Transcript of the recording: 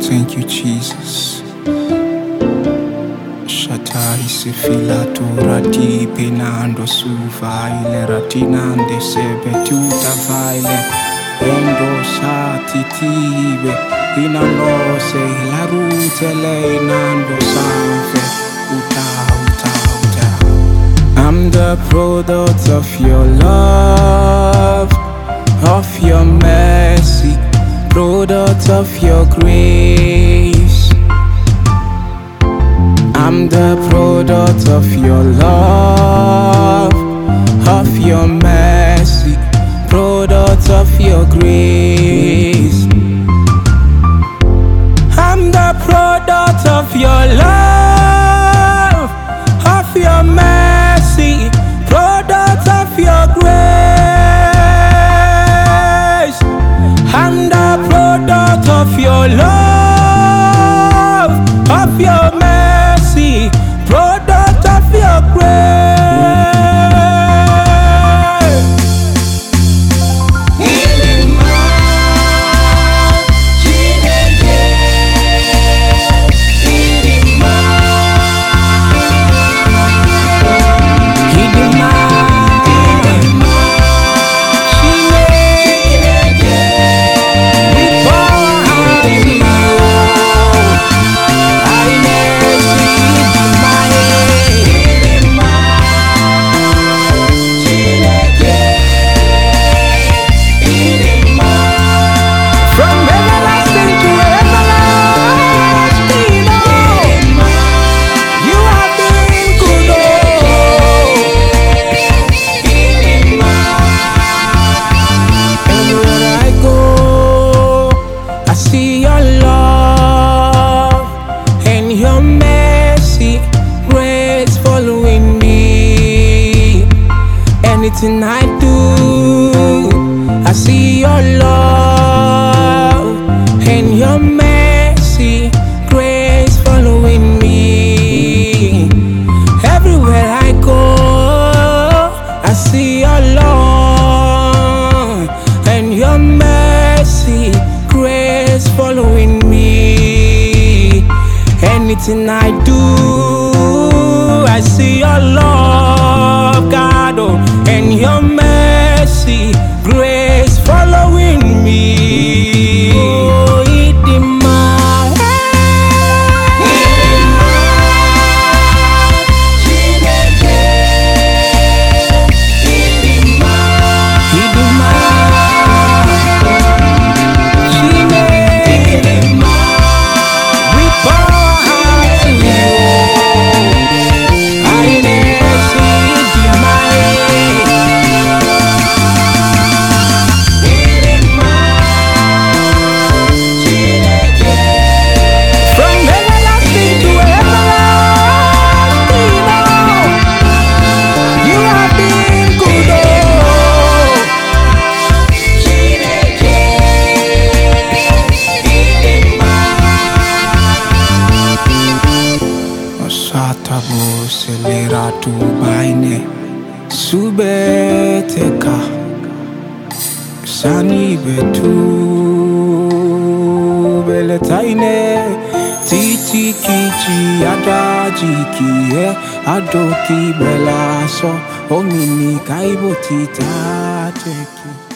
Thank you, Jesus. Shatai se filato rati penando su faile ratinande sebe tuta faile endo satitibe inano se la rute lei nando sanfe uta. I'm the product of your love, of your mercy, product of your grace. I'm the product of your love, of your mercy, product of your grace. I'm the product of your love, of your mercy, product of your grace. I'm the product of your love, of your mercy, product of your grace. Anything I do, I see your love and your mercy, grace following me. Everywhere I go, I see your love and your mercy, grace following me. Anything I do, I see your love, God, and your mercy, grace following me. Oh, Satabo seleratu baine subeteka sani betu beletaine titi kichi adaji kie adoki belaso omini kaibo tita teki.